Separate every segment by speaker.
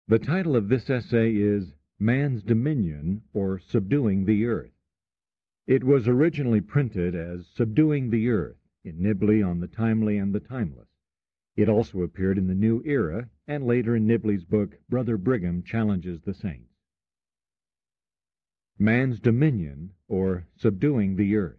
Speaker 1: The title of this essay is Man's Dominion, or Subduing the Earth. It was originally printed as Subduing the Earth in Nibley on the Timely and the Timeless. It also appeared in the New Era and later in Nibley's book, Brother Brigham Challenges the Saints. Man's Dominion, or Subduing the Earth.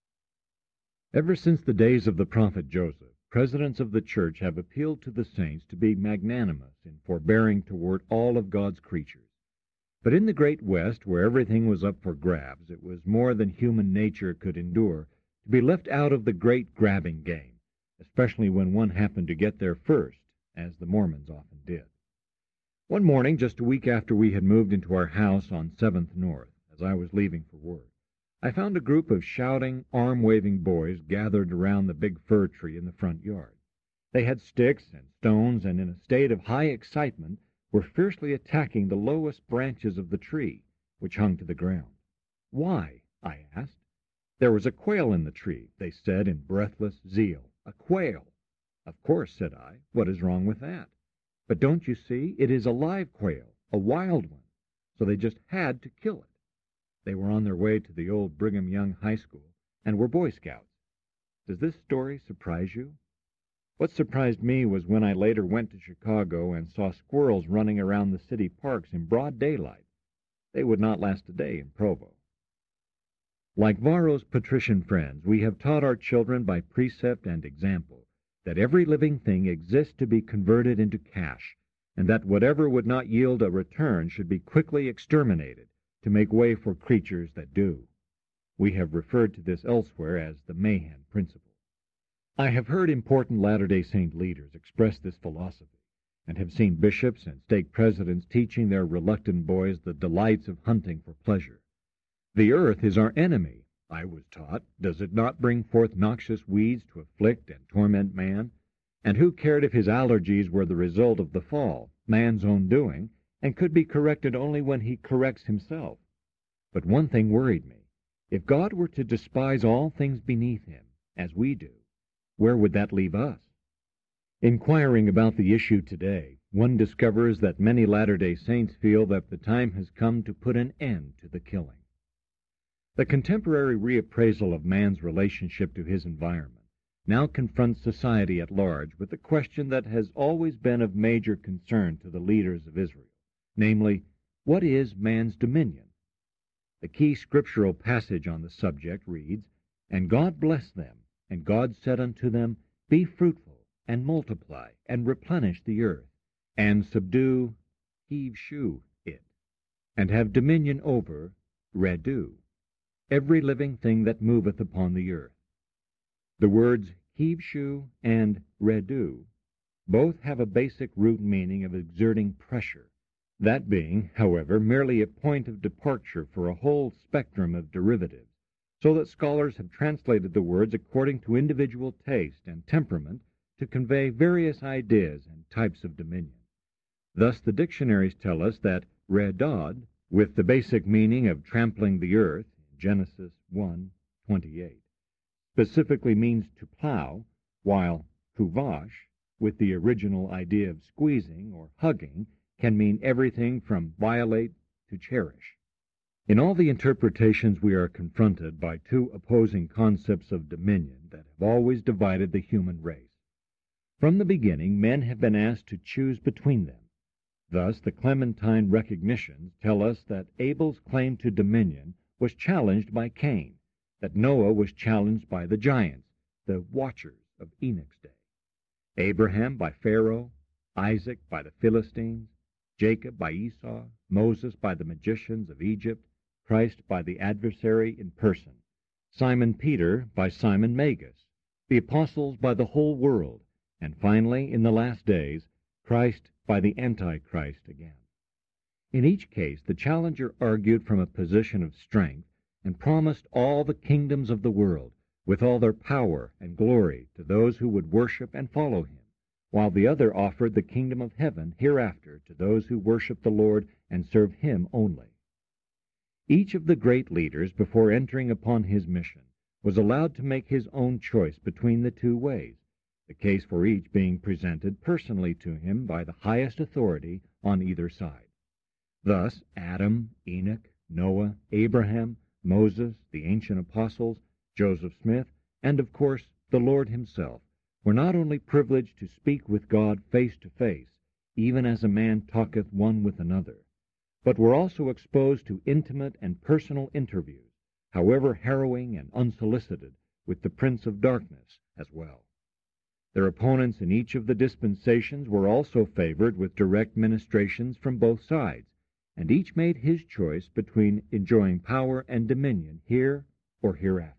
Speaker 1: Ever since the days of the prophet Joseph, presidents of the church have appealed to the saints to be magnanimous in forbearing toward all of God's creatures. But in the great West, where everything was up for grabs, it was more than human nature could endure to be left out of the great grabbing game, especially when one happened to get there first, as the Mormons often did. One morning, just a week after we had moved into our house on 7th North, as I was leaving for work, I found a group of shouting, arm-waving boys gathered around the big fir tree in the front yard. They had sticks and stones, and in a state of high excitement were fiercely attacking the lowest branches of the tree, which hung to the ground. "Why?" I asked. "There was a quail in the tree," they said in breathless zeal. "A quail!" "Of course," said I. "What is wrong with that?" "But don't you see, it is a live quail, a wild one, so they just had to kill it." They were on their way to the old Brigham Young High School and were Boy Scouts. Does this story surprise you? What surprised me was when I later went to Chicago and saw squirrels running around the city parks in broad daylight. They would not last a day in Provo. Like Varro's patrician friends, we have taught our children by precept and example that every living thing exists to be converted into cash, and that whatever would not yield a return should be quickly exterminated to make way for creatures that do. We have referred to this elsewhere as the Mahan principle. I have heard important Latter-day Saint leaders express this philosophy, and have seen bishops and stake presidents teaching their reluctant boys the delights of hunting for pleasure. The earth is our enemy, I was taught. Does it not bring forth noxious weeds to afflict and torment man? And who cared if his allergies were the result of the fall, man's own doing, and could be corrected only when he corrects himself? But one thing worried me. If God were to despise all things beneath him, as we do, where would that leave us? Inquiring about the issue today, one discovers that many Latter-day Saints feel that the time has come to put an end to the killing. The contemporary reappraisal of man's relationship to his environment now confronts society at large with the question that has always been of major concern to the leaders of Israel, namely, what is man's dominion? The key scriptural passage on the subject reads, "And God blessed them, and God said unto them, Be fruitful, and multiply, and replenish the earth, and subdue, heave-shew it, and have dominion over, redu, every living thing that moveth upon the earth." The words heave-shew and redu both have a basic root meaning of exerting pressure, that being, however, merely a point of departure for a whole spectrum of derivatives, so that scholars have translated the words according to individual taste and temperament to convey various ideas and types of dominion. Thus the dictionaries tell us that redod, with the basic meaning of trampling the earth, Genesis 1:28, specifically means to plow, while kuvash, with the original idea of squeezing or hugging, can mean everything from violate to cherish. In all the interpretations we are confronted by two opposing concepts of dominion that have always divided the human race. From the beginning, men have been asked to choose between them. Thus, the Clementine recognitions tell us that Abel's claim to dominion was challenged by Cain, that Noah was challenged by the giants, the watchers of Enoch's day, Abraham by Pharaoh, Isaac by the Philistines, Jacob by Esau, Moses by the magicians of Egypt, Christ by the adversary in person, Simon Peter by Simon Magus, the apostles by the whole world, and finally, in the last days, Christ by the Antichrist again. In each case, the challenger argued from a position of strength and promised all the kingdoms of the world, with all their power and glory, to those who would worship and follow him, while the other offered the kingdom of heaven hereafter to those who worship the Lord and serve him only. Each of the great leaders, before entering upon his mission, was allowed to make his own choice between the two ways. the case for each being presented personally to him by the highest authority on either side. Thus, Adam, Enoch, Noah, Abraham, Moses, the ancient apostles, Joseph Smith, and of course the Lord himself, were not only privileged to speak with God face to face, even as a man talketh one with another, but were also exposed to intimate and personal interviews, however harrowing and unsolicited, with the Prince of Darkness as well. Their opponents in each of the dispensations were also favored with direct ministrations from both sides, and each made his choice between enjoying power and dominion here or hereafter.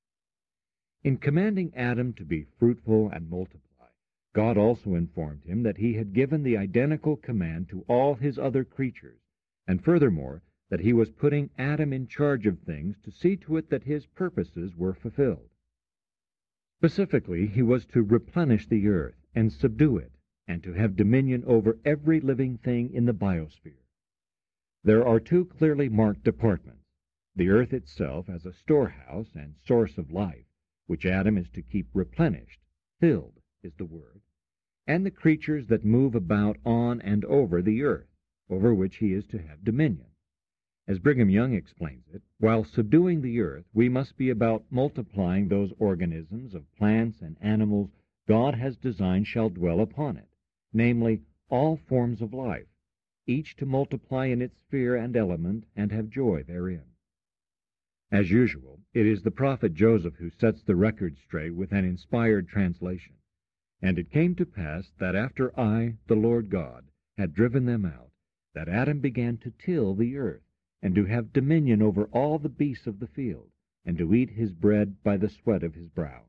Speaker 1: In commanding Adam to be fruitful and multiply, God also informed him that he had given the identical command to all his other creatures, and furthermore, that he was putting Adam in charge of things to see to it that his purposes were fulfilled. Specifically, he was to replenish the earth and subdue it, and to have dominion over every living thing in the biosphere. There are two clearly marked departments: the earth itself as a storehouse and source of life, which Adam is to keep replenished, filled is the word, and the creatures that move about on and over the earth, over which he is to have dominion. As Brigham Young explains it, while subduing the earth, we must be about multiplying those organisms of plants and animals God has designed shall dwell upon it, namely, all forms of life, each to multiply in its sphere and element and have joy therein. As usual, it is the prophet Joseph who sets the record straight with an inspired translation. And it came to pass that after I, the Lord God, had driven them out, that Adam began to till the earth, and to have dominion over all the beasts of the field, and to eat his bread by the sweat of his brow.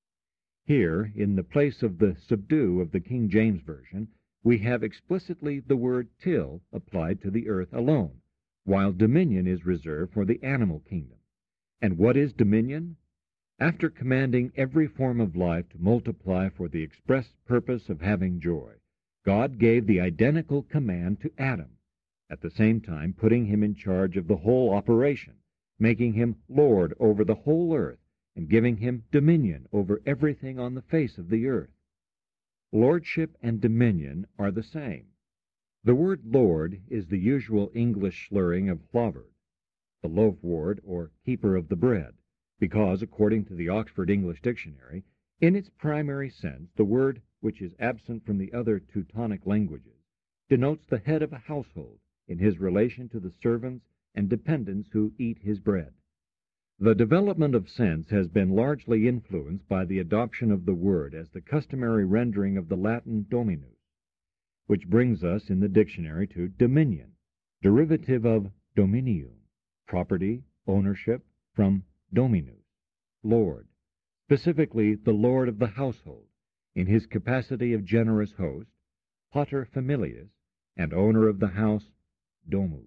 Speaker 1: Here, in the place of the subdue of the King James Version, we have explicitly the word till applied to the earth alone, while dominion is reserved for the animal kingdom. And what is dominion? After commanding every form of life to multiply for the express purpose of having joy, God gave the identical command to Adam, at the same time putting him in charge of the whole operation, making him Lord over the whole earth, and giving him dominion over everything on the face of the earth. Lordship and dominion are the same. The word Lord is the usual English slurring of hlawverd, the loaf-ward or keeper of the bread, because, according to the Oxford English Dictionary, in its primary sense, the word, which is absent from the other Teutonic languages, denotes the head of a household in his relation to the servants and dependents who eat his bread. The development of sense has been largely influenced by the adoption of the word as the customary rendering of the Latin dominus, which brings us in the dictionary to dominion, derivative of dominium, property, ownership, from dominus, Lord, specifically the Lord of the household, in his capacity of generous host, pater familias, and owner of the house, domus.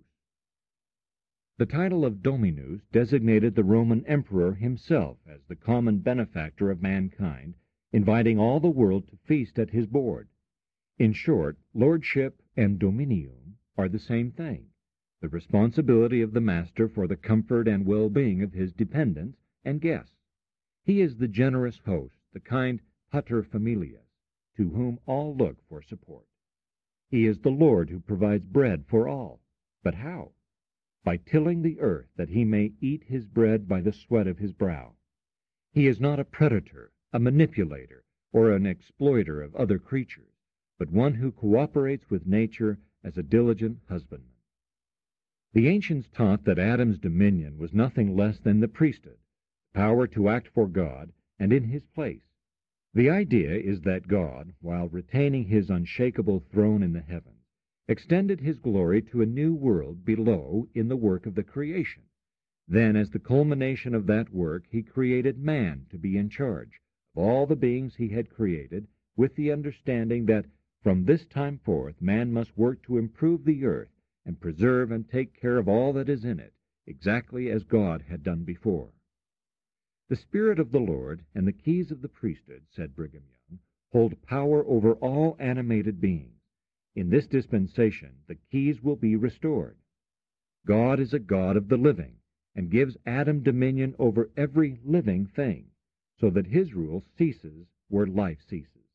Speaker 1: The title of dominus designated the Roman emperor himself as the common benefactor of mankind, inviting all the world to feast at his board. In short, lordship and dominium are the same thing, the responsibility of the master for the comfort and well-being of his dependents and guests. He is the generous host, the kind pater familias, to whom all look for support. He is the Lord who provides bread for all. But how? By tilling the earth, that he may eat his bread by the sweat of his brow. He is not a predator, a manipulator, or an exploiter of other creatures, but one who cooperates with nature as a diligent husbandman. The ancients taught that Adam's dominion was nothing less than the priesthood, power to act for God and in his place. The idea is that God, while retaining his unshakable throne in the heavens, extended his glory to a new world below in the work of the creation. Then, as the culmination of that work, he created man to be in charge of all the beings he had created, with the understanding that from this time forth man must work to improve the earth and preserve and take care of all that is in it, exactly as God had done before. The Spirit of the Lord and the keys of the priesthood, said Brigham Young, hold power over all animated beings. In this dispensation, the keys will be restored. God is a God of the living, and gives Adam dominion over every living thing, so that his rule ceases where life ceases.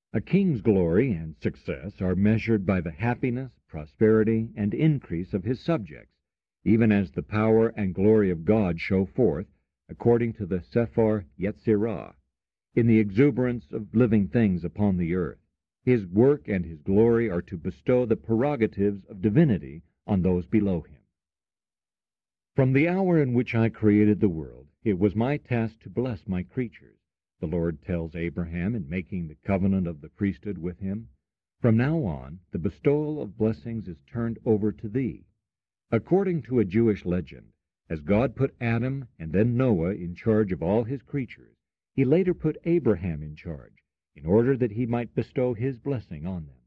Speaker 1: A king's glory and success are measured by the happiness, prosperity, and increase of his subjects, even as the power and glory of God show forth, according to the Sephar Yetzirah, in the exuberance of living things upon the earth. His work and his glory are to bestow the prerogatives of divinity on those below him. From the hour in which I created the world, it was my task to bless my creatures. The Lord tells Abraham in making the covenant of the priesthood with him, "From now on, the bestowal of blessings is turned over to thee." According to a Jewish legend, as God put Adam and then Noah in charge of all his creatures, he later put Abraham in charge, in order that he might bestow his blessing on them.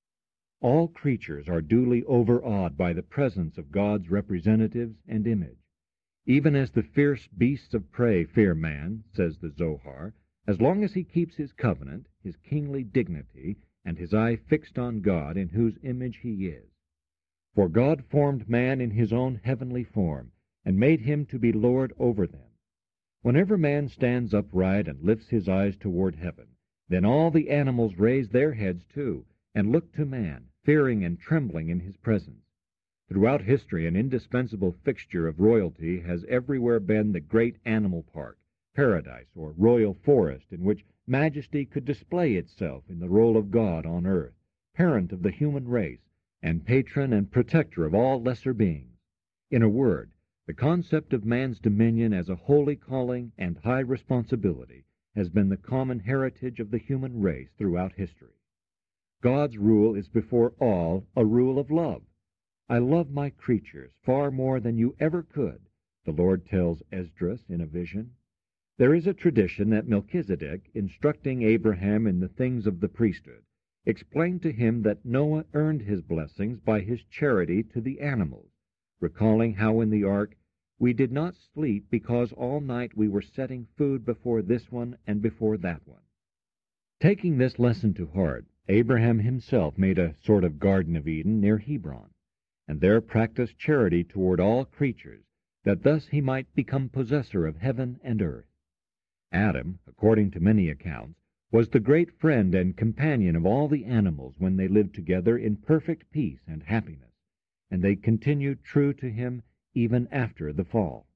Speaker 1: All creatures are duly overawed by the presence of God's representatives and image. Even as the fierce beasts of prey fear man, says the Zohar, as long as he keeps his covenant, his kingly dignity, and his eye fixed on God in whose image he is. For God formed man in his own heavenly form, and made him to be Lord over them. Whenever man stands upright and lifts his eyes toward heaven, then all the animals raise their heads too, and look to man, fearing and trembling in his presence. Throughout history, an indispensable fixture of royalty has everywhere been the great animal park, paradise, or royal forest, in which majesty could display itself in the role of God on earth, parent of the human race, and patron and protector of all lesser beings. In a word, the concept of man's dominion as a holy calling and high responsibility has been the common heritage of the human race throughout history. God's rule is before all a rule of love. "I love my creatures far more than you ever could," the Lord tells Esdras in a vision. There is a tradition that Melchizedek, instructing Abraham in the things of the priesthood, explained to him that Noah earned his blessings by his charity to the animals, recalling how in the ark, "We did not sleep because all night we were setting food before this one and before that one." Taking this lesson to heart, Abraham himself made a sort of Garden of Eden near Hebron, and there practiced charity toward all creatures, that thus he might become possessor of heaven and earth. Adam, according to many accounts, was the great friend and companion of all the animals when they lived together in perfect peace and happiness, and they continued true to him even after the fall.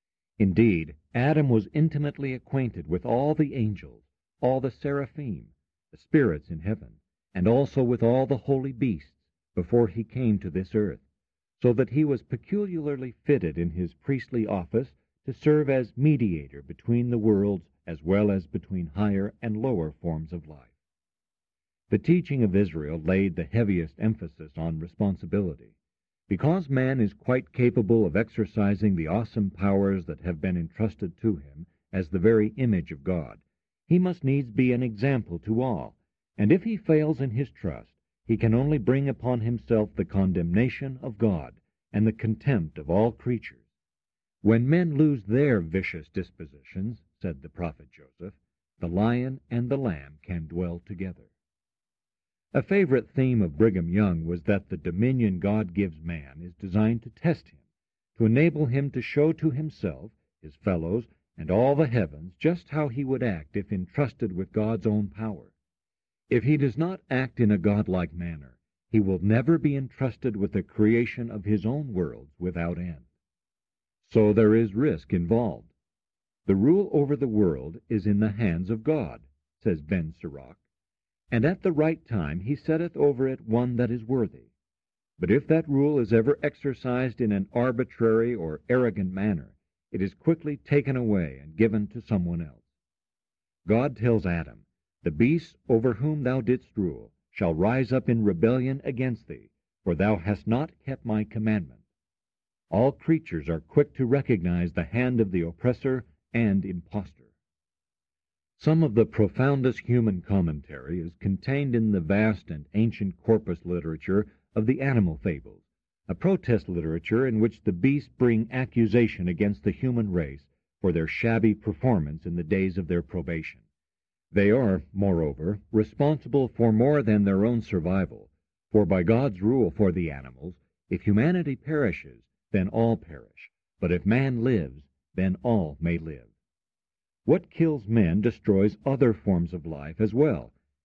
Speaker 1: Indeed, Adam was intimately acquainted with all the angels, all the seraphim, the spirits in heaven, and also with all the holy beasts, before he came to this earth, so that he was peculiarly fitted in his priestly office to serve as mediator between the worlds as well as between higher and lower forms of life. The teaching of Israel laid the heaviest emphasis on responsibility. Because man is quite capable of exercising the awesome powers that have been entrusted to him as the very image of God, he must needs be an example to all, and if he fails in his trust, he can only bring upon himself the condemnation of God and the contempt of all creatures. "When men lose their vicious dispositions," said the prophet Joseph, "the lion and the lamb can dwell together." A favorite theme of Brigham Young was that the dominion God gives man is designed to test him, to enable him to show to himself, his fellows, and all the heavens just how he would act if entrusted with God's own power. If he does not act in a godlike manner, he will never be entrusted with the creation of his own worlds without end. So there is risk involved. "The rule over the world is in the hands of God," says Ben Sirach, "and at the right time he setteth over it one that is worthy. But if that rule is ever exercised in an arbitrary or arrogant manner, it is quickly taken away and given to someone else." God tells Adam, "The beasts over whom thou didst rule shall rise up in rebellion against thee, for thou hast not kept my commandment." All creatures are quick to recognize the hand of the oppressor and impostor. Some of the profoundest human commentary is contained in the vast and ancient corpus literature of the animal fables, a protest literature in which the beasts bring accusation against the human race for their shabby performance in the days of their probation. They are, moreover, responsible for more than their own survival, for by God's rule for the animals, if humanity perishes, then all perish, but if man lives, then all may live. What kills men destroys other forms of life as well,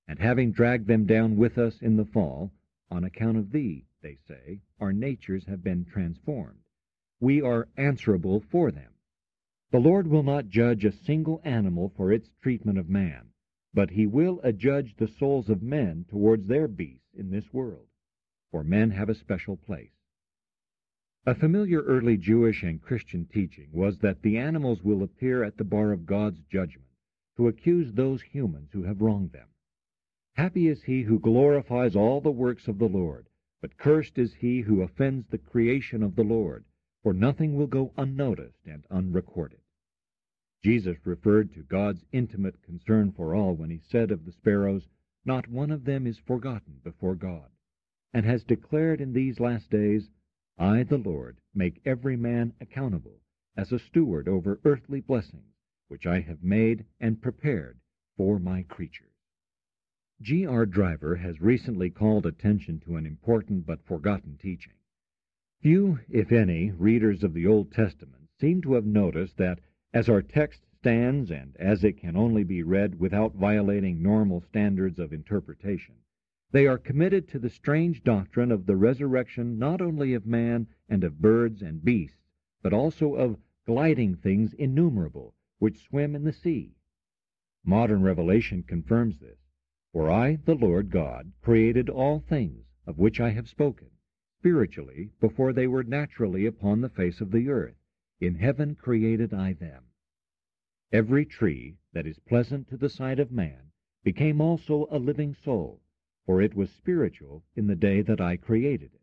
Speaker 1: And having dragged them down with us in the fall, on account of thee, they say, our natures have been transformed. We are answerable for them. The Lord will not judge a single animal for its treatment of man, but he will adjudge the souls of men towards their beasts in this world, for men have a special place. A familiar early Jewish and Christian teaching was that the animals will appear at the bar of God's judgment to accuse those humans who have wronged them. Happy is he who glorifies all the works of the Lord, but cursed is he who offends the creation of the Lord, for nothing will go unnoticed and unrecorded. Jesus referred to God's intimate concern for all when he said of the sparrows, "Not one of them is forgotten before God," and has declared in these last days, "I, the Lord, make every man accountable as a steward over earthly blessings, which I have made and prepared for my creatures." G.R. Driver has recently called attention to an important but forgotten teaching. Few, if any, readers of the Old Testament seem to have noticed that as our text stands and as it can only be read without violating normal standards of interpretation, they are committed to the strange doctrine of the resurrection not only of man and of birds and beasts, but also of gliding things innumerable which swim in the sea. Modern revelation confirms this. For I, the Lord God, created all things of which I have spoken, spiritually, before they were naturally upon the face of the earth. In heaven created I them. Every tree that is pleasant to the sight of man became also a living soul, for it was spiritual in the day that I created it.